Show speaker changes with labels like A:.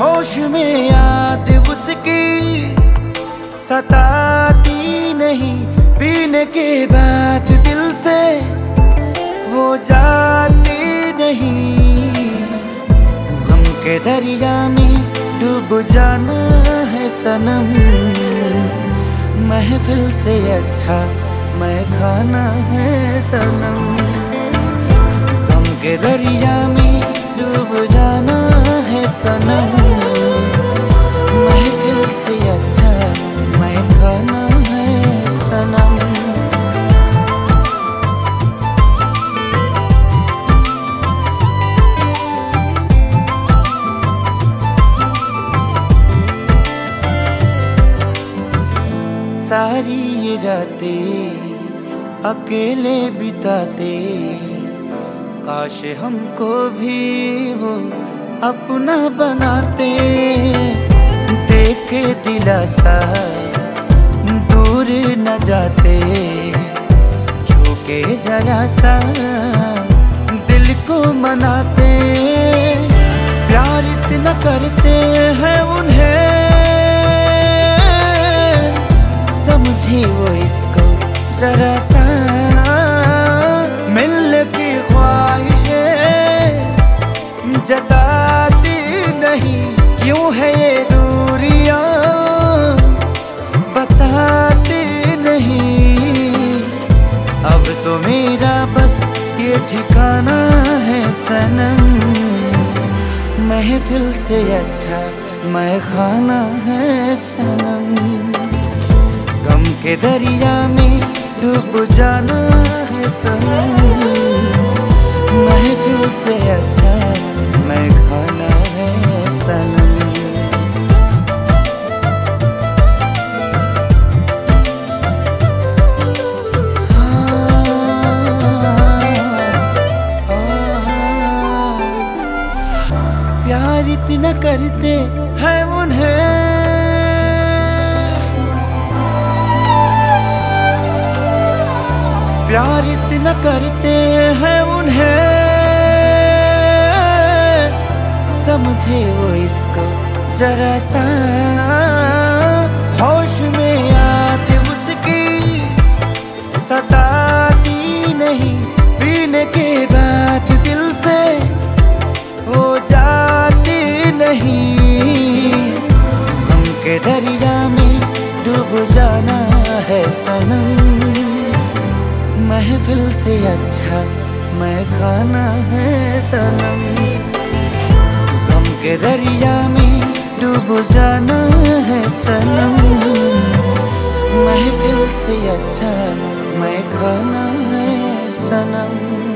A: होश में याद उसकी सताती नहीं, पीने के बाद दिल से वो जाती नहीं। गम के दरिया में डूब जाना है सनम, महफिल से अच्छा मैं खाना है सनम। गम के दरिया में डूब जाना है सनम, महफिल से अच्छा मैं खाना है सनम। सारी ये रातें अकेले बिताते, काश हमको भी वो अपना बनाते। देखे दिलासा दूर न जाते, झुके जरा सा दिल को मनाते। प्यार इतना करते हैं उन्हें, समझे वो इसको जरा सा। मिलने की ख्वाहिशें जताती नहीं, क्यों है ये दूरियां बताती नहीं। अब तो मेरा बस ये ठिकाना है सनम, महफिल से अच्छा मैं खाना है सनम। गम के दरिया में डूब जाना है सनम, महफिल से अच्छा मैं खाना है सनम। प्यार इतना करते हैं उन्हें, प्यार इतना करते हैं उन्हें, समझे वो इसको जरा सा। होश में याद उसकी सताती नहीं, पीने के बाद दिल से वो जाती नहीं। गम के दरिया में डूब जाना है सनम, महफिल से अच्छा मैं खाना है सनम। गम के दरिया में डूब जाना है सनम, महफिल से अच्छा मैं खाना है सनम।